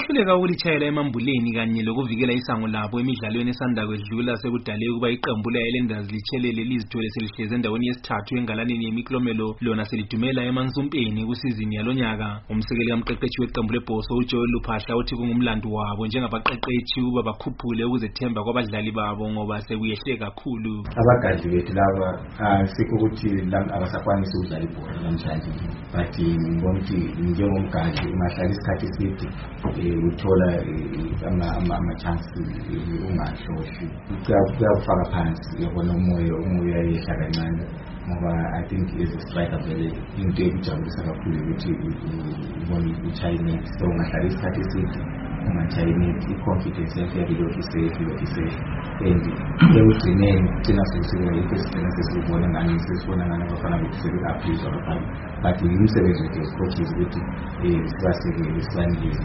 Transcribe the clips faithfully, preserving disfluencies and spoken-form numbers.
Bahluleka ukulitshayela emambuleni kanye lokuvikela isango labo emidlalweni esanda kwedlula sekudale ukuba iqembu le-Highlanders lichelele lizithole selihleze endaweni yesithathu engalaneni yemiklomelo lona selidumela emansumpeni kusizini yalonyaka. Umsekeli kamqeqeshi weqembu lebhoso uJoel Luphahla uthi kungumlando wabo njengabaqeqeshi ukuba bakhuphule ukuzethemba kwabadlali babo ngoba sekuyehle kakhulu. Abagadli bethu laba asikho ukuthi abasakwanisa ukudlala ibhola namhlanje, but ngibona ukuthi njengomgadli ungahlala isikhathi eside uthola ama-chances ungahlohli, kuyakufaka phansi yabona umoya umoya yehla kancane ngoba I think as a striker vele into ekujabulisa kakhulu ukuthi ubona i-Chinese, so ungahlala isikhathi eside unga-Chinese, i-confidence yakho ilokhu isehla ilokhu isehla and ekugcineni kugcina sekusibona yikho esigcina sesibona ngani sesibona ngani abafana bethu sebeka-appease abafana, but umsebenzi wethu as coaches ukuthi sibasekele sibanikeze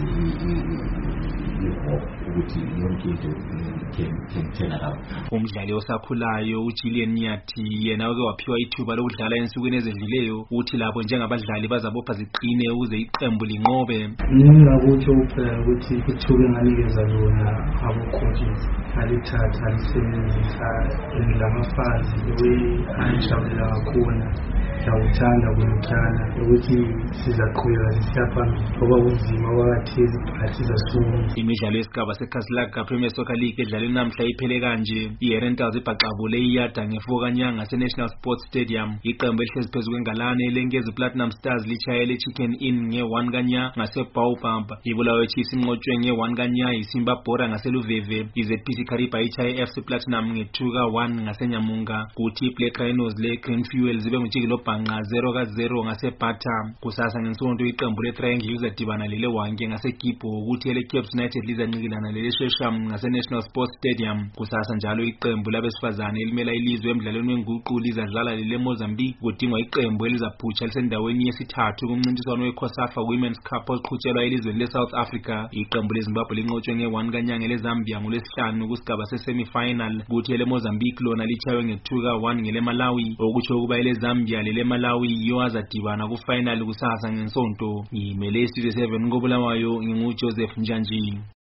ukuthi yonke into can out. Umdlali osakhulayo uJillian Nyathi yena oke waphiwa ithuba lokudlala ensukwini ezedluleyo uthi lapho njengabadlali bazabopha ziqine ukuze iqembu linqobe. Ngingakutsho ukuphela ukuthi ithuba enganikeza lona abo-coaches alithatha alisebenzisa lamafazi we-ayijabulela kakhulu nawuthanda kunuthana ukuthi sizaqhubeka sisiya phambili ngoba kunzima wakathezi phakathi zasonke. Imidlalo yesigaba seKhasilaka Premier Soccer League edlale namhla iphele kanje. I-Herentals ibhaqabule iyada ngefokanyanga se-National Sports Stadium. Iqembu elihlezi phezu kwengalane lenkezi Platinum Stars lichayele Chicken Inn nge-one kanya ngase-Baobab. Ibulawayo Chiefs inqotshwe nge-one kanya iSimba Bora ngaseluveve. I-Z P C Kariba ichaye F C Platinum nge-two ka one ngasenyamunga. Kuthi i-Black Rhinos le-Green Fuel zibe ngujikelo bhanqa zero ka zero ngaseBata. Kusasa ngensonto iqembu le-Triangle lizadibana lele-Wanke ngaseGibho, ukuthi ele-Cape United lizancikilana lele-Shesham ngase-National Sports Stadium. Kusasa njalo iqembu labesifazane elimela ilizwe emdlalweni wenguqu lizadlala lele-Mozambique. Kudingwa iqembu elizaphutsha lisendaweni yesithathu kumncintiswano we-COSAFA Women's Cup oqhutshelwa elizweni le-South Africa. Iqembu leZimbabwe linqotshwe nge-one kanyanga ele-Zambia ngolwesihlanu kusigaba se-semi-final, kuthi ele-Mozambique lona lichaywe nge-two ka one ngele-Malawi, okutsho ukuba ele-Zambia lele-Malawi yiyo azadibana ku-final kusasa ngensonto. Ngimele iStudio seven koBulawayo, nginguJoseph Njanji.